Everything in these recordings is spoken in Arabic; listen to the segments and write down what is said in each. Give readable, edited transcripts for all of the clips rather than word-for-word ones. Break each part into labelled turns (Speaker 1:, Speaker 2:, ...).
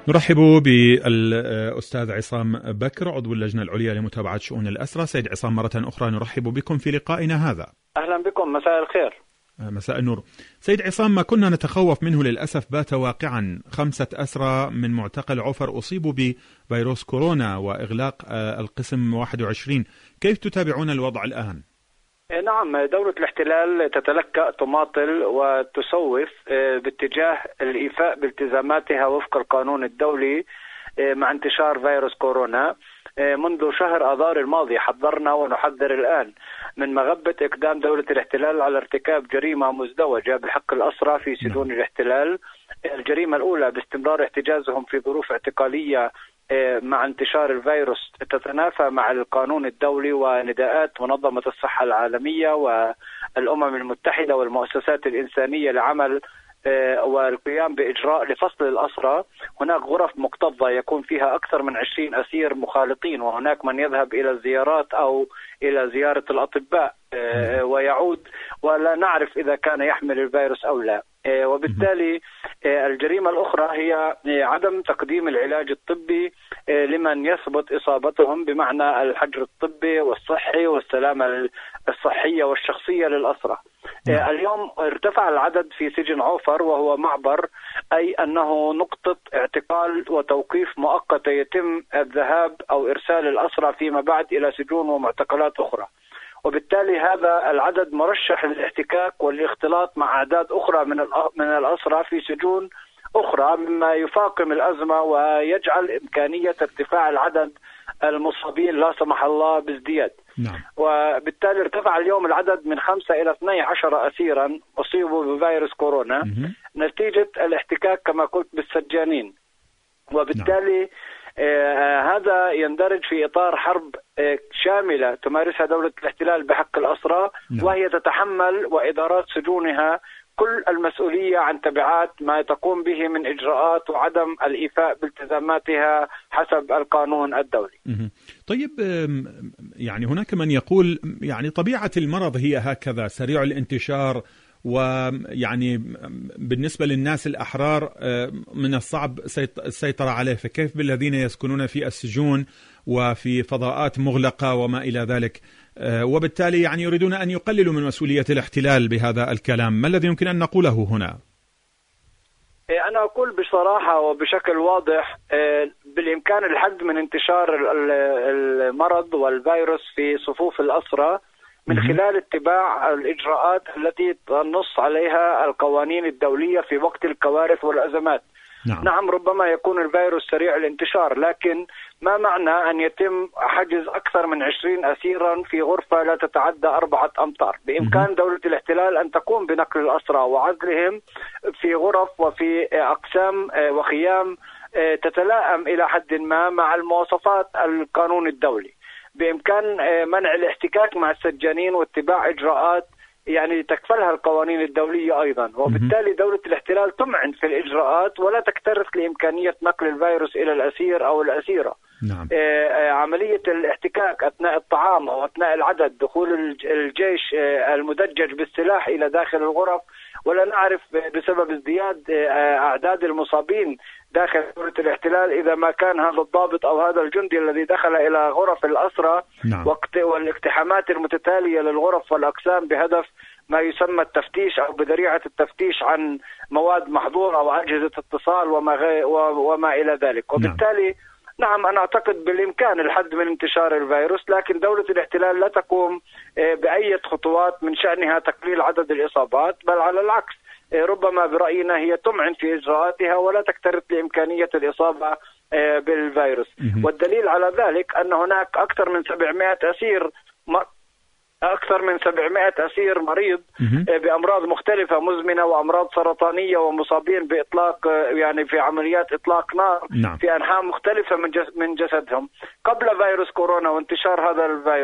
Speaker 1: نرحب بالأستاذ عصام بكر عضو اللجنة العليا لمتابعة شؤون الأسرى. سيد عصام، مرة أخرى نرحب بكم في لقائنا هذا.
Speaker 2: أهلا بكم، مساء الخير.
Speaker 1: مساء النور. سيد عصام، ما كنا نتخوف منه للأسف بات واقعا. 5 أسرى من معتقل عوفر أصيبوا بفيروس كورونا وإغلاق القسم 21. كيف تتابعون الوضع الآن؟
Speaker 2: نعم، دولة الاحتلال تتلكأ، تماطل وتسوف باتجاه الإيفاء بالتزاماتها وفق القانون الدولي مع انتشار فيروس كورونا. منذ شهر آذار الماضي حذرنا ونحذر الآن من مغبة إقدام دولة الاحتلال على ارتكاب جريمة مزدوجة بحق الأسرى في سجون الاحتلال. الجريمة الأولى باستمرار احتجازهم في ظروف اعتقالية مع انتشار الفيروس تتنافى مع القانون الدولي ونداءات منظمة الصحة العالمية والأمم المتحدة والمؤسسات الإنسانية لعمل والقيام بإجراء لفصل الأسرى. هناك غرف مكتظة يكون فيها أكثر من 20 أسير مخالطين، وهناك من يذهب إلى الزيارات أو إلى زيارة الأطباء ويعود ولا نعرف إذا كان يحمل الفيروس أو لا. وبالتالي الجريمة الأخرى هي عدم تقديم العلاج الطبي لمن يثبت إصابتهم، بمعنى الحجر الطبي والصحي والسلامة الصحية والشخصية للأسرى. اليوم ارتفع العدد في سجن عوفر، وهو معبر، أي أنه نقطة اعتقال وتوقيف مؤقتة يتم الذهاب أو إرسال الأسرى فيما بعد إلى سجون ومعتقلات أخرى. وبالتالي هذا العدد مرشح للاحتكاك والاختلاط مع أعداد أخرى من الأسرى في سجون أخرى، مما يفاقم الأزمة ويجعل إمكانية ارتفاع العدد المصابين لا سمح الله بازدياد.
Speaker 1: نعم.
Speaker 2: وبالتالي ارتفع اليوم العدد من 5 إلى 12 أسيرا أصيبوا بفيروس كورونا نتيجة الاحتكاك كما قلت بالسجانين. وبالتالي هذا يندرج في إطار حرب شاملة تمارسها دولة الاحتلال بحق الأسرى، وهي تتحمل وإدارات سجونها كل المسؤولية عن تبعات ما تقوم به من إجراءات وعدم الإيفاء بالتزاماتها حسب القانون الدولي.
Speaker 1: طيب، يعني هناك من يقول يعني طبيعة المرض هي هكذا، سريع الانتشار، ويعني بالنسبة للناس الأحرار من الصعب السيطرة عليه، فكيف بالذين يسكنون في السجون وفي فضاءات مغلقة وما إلى ذلك؟ وبالتالي يعني يريدون أن يقللوا من مسؤولية الاحتلال بهذا الكلام. ما الذي يمكن أن نقوله هنا؟
Speaker 2: أنا أقول بصراحة وبشكل واضح بالإمكان الحد من انتشار المرض والفيروس في صفوف الأسرى من خلال اتباع الإجراءات التي تنص عليها القوانين الدولية في وقت الكوارث والأزمات. نعم، ربما يكون الفيروس سريع الانتشار، لكن ما معنى أن يتم حجز أكثر من 20 أسيرا في غرفة لا تتعدى 4 أمتار؟ بإمكان دولة الاحتلال أن تقوم بنقل الأسرى وعزلهم في غرف وفي أقسام وخيام تتلائم إلى حد ما مع المواصفات القانون الدولي. بإمكان منع الاحتكاك مع السجانين واتباع إجراءات يعني تكفلها القوانين الدولية أيضا. وبالتالي دولة الاحتلال تمعن في الإجراءات ولا تكترث لإمكانية نقل الفيروس إلى الأسير أو الأسيرة.
Speaker 1: نعم.
Speaker 2: عملية الاحتكاك أثناء الطعام أو أثناء العدد، دخول الجيش المدجج بالسلاح إلى داخل الغرف، ولا نعرف بسبب ازدياد أعداد المصابين داخل دولة الاحتلال إذا ما كان هذا الضابط أو هذا الجندي الذي دخل إلى غرف الأسرى والاقتحامات المتتالية للغرف والأقسام بهدف ما يسمى التفتيش أو بذريعة التفتيش عن مواد محظورة وأجهزة اتصال وما إلى ذلك. وبالتالي نعم، أنا أعتقد بالإمكان الحد من انتشار الفيروس، لكن دولة الاحتلال لا تقوم بأي خطوات من شأنها تقليل عدد الإصابات، بل على العكس ربما برأينا هي تمعن في إجراءاتها ولا تكترث لإمكانية الإصابة بالفيروس. والدليل على ذلك أن هناك أكثر من 700 أسير مريض بأمراض مختلفة مزمنة وأمراض سرطانية ومصابين بإطلاق يعني في عمليات إطلاق نار في أنحاء مختلفة من جسدهم قبل فيروس كورونا وانتشار هذا الفيروس.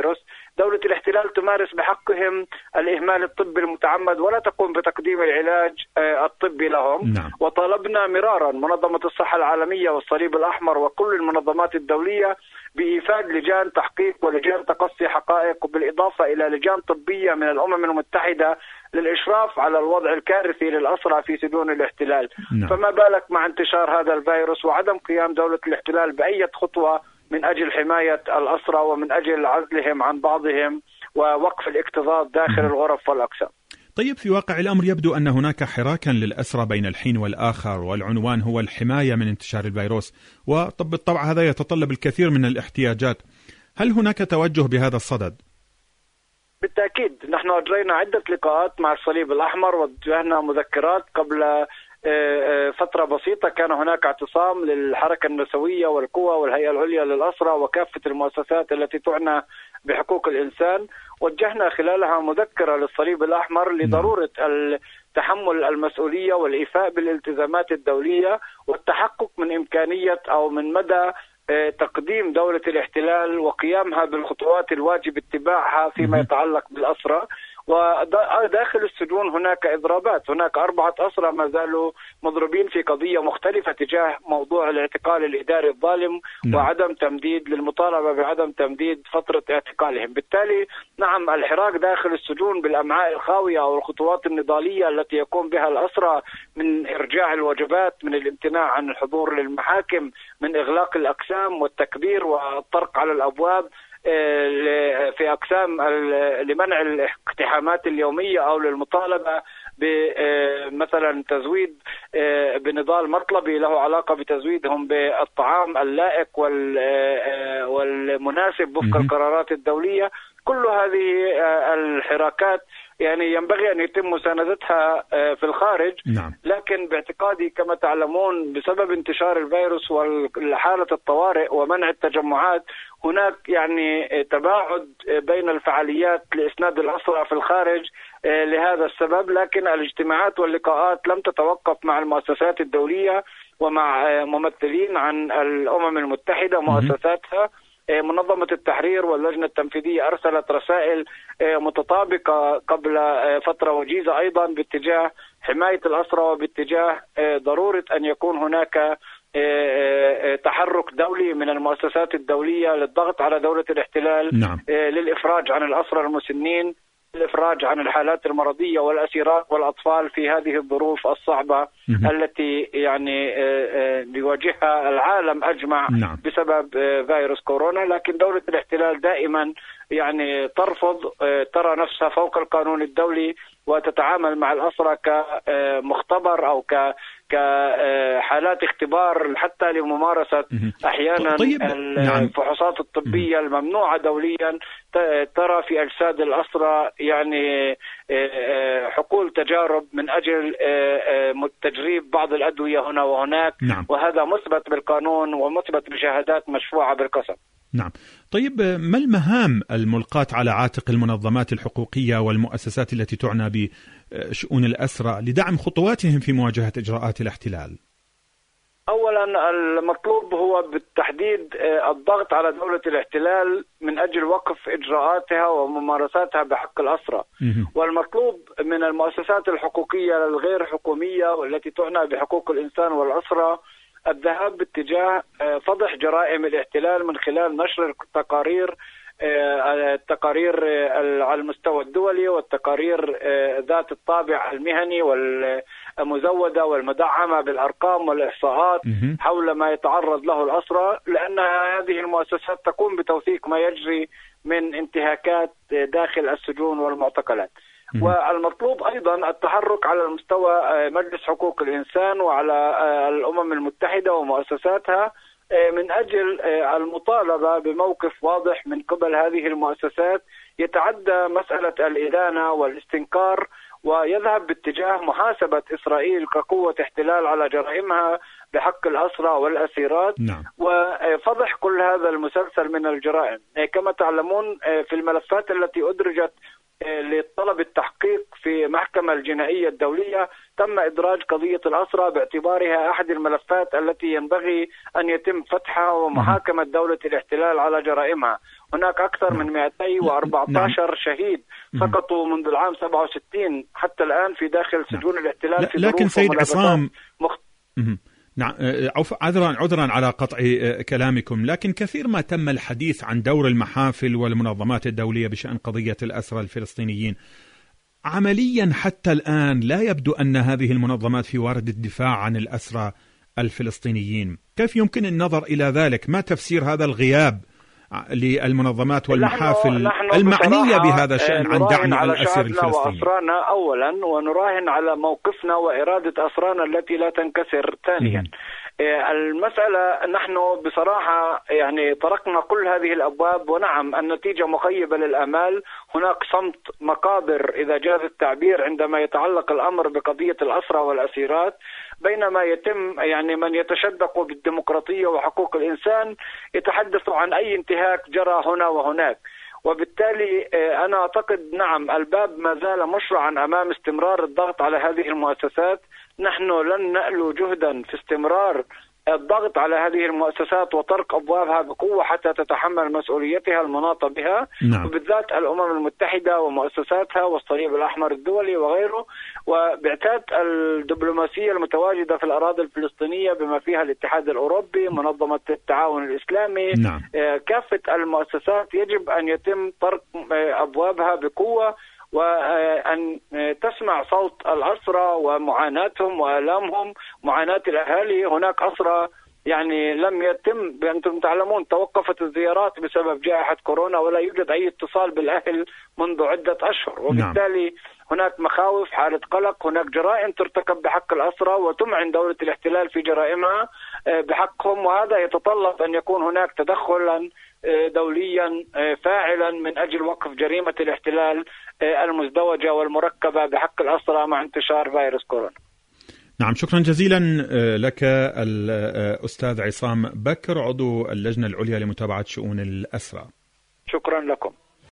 Speaker 2: دولة الاحتلال تمارس بحقهم الإهمال الطبي المتعمد ولا تقوم بتقديم العلاج الطبي لهم.
Speaker 1: نعم.
Speaker 2: وطالبنا مرارا منظمة الصحة العالمية والصليب الأحمر وكل المنظمات الدولية بإيفاد لجان تحقيق ولجان تقصي حقائق، وبالإضافة إلى لجان طبية من الأمم المتحدة للإشراف على الوضع الكارثي للأسرى في سجون الاحتلال.
Speaker 1: نعم.
Speaker 2: فما بالك مع انتشار هذا الفيروس وعدم قيام دولة الاحتلال بأي خطوة من أجل حماية الأسرى ومن أجل عزلهم عن بعضهم ووقف الاكتظاظ داخل الغرف والأقسام.
Speaker 1: طيب، في واقع الأمر يبدو أن هناك حراكا للأسرى بين الحين والآخر، والعنوان هو الحماية من انتشار الفيروس، وبالطبع هذا يتطلب الكثير من الاحتياجات. هل هناك توجه بهذا الصدد؟
Speaker 2: بالتأكيد، نحن أجرينا عدة لقاءات مع الصليب الأحمر ووجهنا مذكرات. قبل فترة بسيطة كان هناك اعتصام للحركة النسوية والقوى والهيئة العليا للأسرى وكافة المؤسسات التي تعنى بحقوق الإنسان. وجهنا خلالها مذكرة للصليب الأحمر لضرورة تحمل المسؤولية والإيفاء بالالتزامات الدولية والتحقق من إمكانية أو من مدى تقديم دولة الاحتلال وقيامها بالخطوات الواجب اتباعها فيما يتعلق بالأسرى. وداخل السجون هناك إضرابات، هناك 4 أسرى ما زالوا مضروبين في قضية مختلفة تجاه موضوع الاعتقال الإداري الظالم وعدم تمديد للمطالبة بعدم تمديد فترة اعتقالهم. بالتالي نعم، الحراك داخل السجون بالأمعاء الخاوية أو الخطوات النضالية التي يقوم بها الأسرى من إرجاع الوجبات، من الامتناع عن الحضور للمحاكم، من إغلاق الأقسام والتكبير والطرق على الأبواب في أقسام لمنع الاقتحامات اليومية أو للمطالبة بمثلا تزويد بنضال مطلبي له علاقة بتزويدهم بالطعام اللائق والمناسب وفق القرارات الدولية. كل هذه الحراكات يعني ينبغي أن يتم مساندتها في الخارج.
Speaker 1: نعم.
Speaker 2: لكن باعتقادي كما تعلمون بسبب انتشار الفيروس وحالة الطوارئ ومنع التجمعات هناك يعني تباعد بين الفعاليات لإسناد الأسرى في الخارج لهذا السبب. لكن الاجتماعات واللقاءات لم تتوقف مع المؤسسات الدولية ومع ممثلين عن الأمم المتحدة مؤسساتها. منظمة التحرير واللجنة التنفيذية أرسلت رسائل متطابقة قبل فترة وجيزة أيضا باتجاه حماية الأسرى وباتجاه ضرورة أن يكون هناك تحرك دولي من المؤسسات الدولية للضغط على دولة الاحتلال.
Speaker 1: نعم.
Speaker 2: للإفراج عن الأسرى المسنين، الإفراج عن الحالات المرضية والأسيرات والأطفال في هذه الظروف الصعبة التي يعني بيواجهها العالم أجمع.
Speaker 1: نعم.
Speaker 2: بسبب فيروس كورونا. لكن دولة الاحتلال دائما يعني ترفض، ترى نفسها فوق القانون الدولي وتتعامل مع الأسرى كمختبر أو كحالات اختبار حتى لممارسة أحيانا الفحوصات الطبية الممنوعة دوليا. ترى في أجساد الأسرى يعني حقول تجارب من أجل تجريب بعض الأدوية هنا وهناك.
Speaker 1: نعم.
Speaker 2: وهذا مثبت بالقانون ومثبت بشهادات مشفوعة بالقسم.
Speaker 1: نعم. طيب، ما المهام الملقاة على عاتق المنظمات الحقوقية والمؤسسات التي تعنى بشؤون الأسرى لدعم خطواتهم في مواجهة إجراءات الاحتلال؟
Speaker 2: أولا المطلوب هو بالتحديد الضغط على دولة الاحتلال من أجل وقف إجراءاتها وممارساتها بحق الأسرى. والمطلوب من المؤسسات الحقوقية الغير حكومية والتي تعنى بحقوق الإنسان والأسرى الذهاب باتجاه فضح جرائم الاحتلال من خلال نشر التقارير على المستوى الدولي والتقارير ذات الطابع المهني والمزودة والمدعمة بالأرقام والإحصاءات حول ما يتعرض له الأسرى، لأن هذه المؤسسات تقوم بتوثيق ما يجري من انتهاكات داخل السجون والمعتقلات. والمطلوب أيضا التحرك على المستوى مجلس حقوق الإنسان وعلى الأمم المتحدة ومؤسساتها من أجل المطالبة بموقف واضح من قبل هذه المؤسسات يتعدى مسألة الإدانة والاستنكار ويذهب باتجاه محاسبة إسرائيل كقوة احتلال على جرائمها بحق الأسرى والأسيرات.
Speaker 1: نعم.
Speaker 2: وفضح كل هذا المسلسل من الجرائم. كما تعلمون في الملفات التي أدرجت لطلب التحقيق في محكمة الجنائية الدولية تم إدراج قضية الأسرى باعتبارها أحد الملفات التي ينبغي أن يتم فتحها ومحاكمة دولة الاحتلال على جرائمها. هناك أكثر من 214 شهيد سقطوا منذ العام 67 حتى الآن في داخل سجون الاحتلال.
Speaker 1: لكن سيد عصام نعم، عذرا على قطع كلامكم، لكن كثير ما تم الحديث عن دور المحافل والمنظمات الدولية بشأن قضية الأسرى الفلسطينيين. عمليا حتى الآن لا يبدو أن هذه المنظمات في وارد الدفاع عن الأسرى الفلسطينيين. كيف يمكن النظر إلى ذلك؟ ما تفسير هذا الغياب للمنظمات والمحافل المعنية بهذا الشأن عن دعم الأسر الفلسطيني؟
Speaker 2: وأسرانا أولا، ونراهن على موقفنا وإرادة أسرانا التي لا تنكسر ثانيا. المسألة نحن بصراحة يعني طرقنا كل هذه الأبواب، ونعم النتيجة مخيبة للآمال. هناك صمت مقابر إذا جاز التعبير عندما يتعلق الأمر بقضية الأسرى والأسيرات، بينما يتم يعني من يتشدق بالديمقراطية وحقوق الإنسان يتحدث عن أي انتهاك جرى هنا وهناك. وبالتالي أنا أعتقد نعم الباب ما زال مشرعا أمام استمرار الضغط على هذه المؤسسات. نحن لن نألو جهدا في استمرار الضغط على هذه المؤسسات وطرق أبوابها بقوة حتى تتحمل مسؤوليتها المناطة بها.
Speaker 1: نعم.
Speaker 2: وبالذات الأمم المتحدة ومؤسساتها والصليب الأحمر الدولي وغيره، وباعتاد الدبلوماسية المتواجدة في الأراضي الفلسطينية بما فيها الاتحاد الأوروبي، منظمة التعاون الإسلامي.
Speaker 1: نعم.
Speaker 2: كافة المؤسسات يجب أن يتم طرق أبوابها بقوة، وأن تسمع صوت الأسرى ومعاناتهم وآلامهم، معاناة الأهالي. هناك أسرى يعني لم يتم، أنتم تعلمون توقفت الزيارات بسبب جائحة كورونا ولا يوجد أي اتصال بالأهل منذ عدة أشهر، وبالتالي هناك مخاوف، حالة قلق، هناك جرائم ترتكب بحق الأسرى وتمعن دولة الاحتلال في جرائمها بحقهم، وهذا يتطلب أن يكون هناك تدخلا دوليا فاعلا من أجل وقف جريمة الاحتلال المزدوجة والمركبة بحق الأسرى مع انتشار فيروس كورونا.
Speaker 1: نعم، شكرا جزيلا لك الأستاذ عصام بكر، عضو اللجنة العليا لمتابعة شؤون الأسرى.
Speaker 2: شكرا لكم.